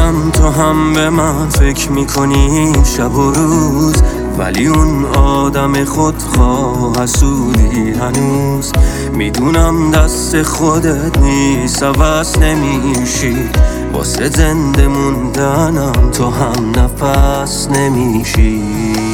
میدونم تو هم به من فکر میکنی شب و روز، ولی اون آدم خودخواه حسودی هنوز. میدونم دست خودت نیست، عوض نمیشی، واسه زنده موندنم تو هم نفس نمیشی.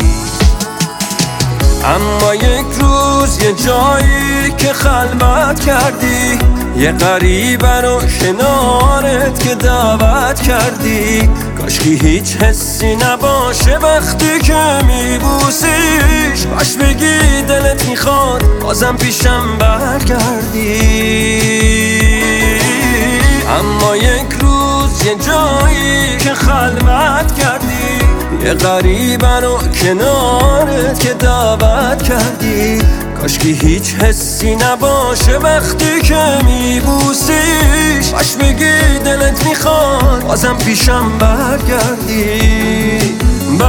اما یک روز یه جایی که خلوت کردی، یه غریبه رو کنارت که دعوت کردی، کاشکی هیچ حسی نباشه وقتی که میبوسیش، باش بگی دلت میخواد بازم پیشم برگردی. اما یک روز یه جایی که خلوت کردی، یه غریبه رو کنارت که دعوت کردی، کاشکی هیچ حسی نباشه وقتی که میبوسیش، باش بگی دلت میخواد بازم پیشم برگردی.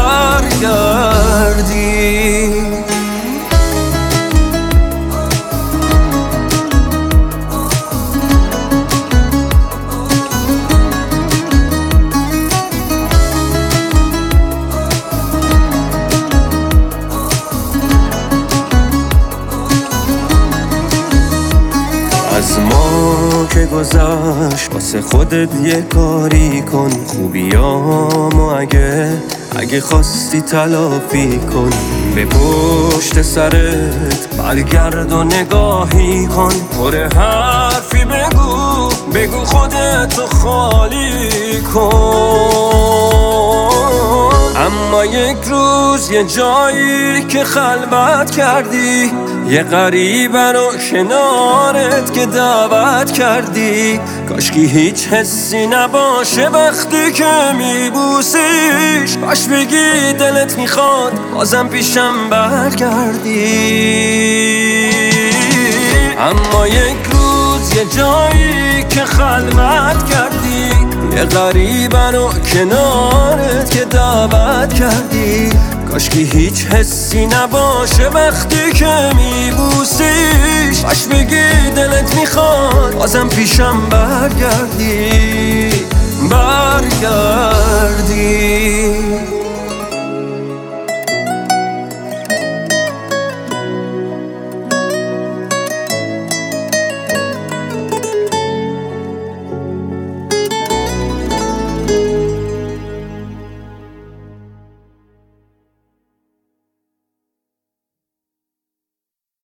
از ما که گذشت واسه خودت یه کاری کن، خوبیامو اگه خواستی تلافی کن. به پشت سرت برگرد و نگاهی کن، پر حرفی بگو خودتو خالی کن. اما یک روز یه جایی که خلوت کردی، یه غریبه رو کنارت که دعوت کردی، کاشکی هیچ حسی نباشه وقتی که میبوسیش، باش بگی دلت میخواد بازم پیشم برگردی. اما یک روز یه جایی که خلوت کردی، یه غریبه رو کنارت که دعوت کردی، کاشکی هیچ حسی نباشه وقتی که میبوسیش، باش بگی دلت میخواد بازم پیشم برگردی.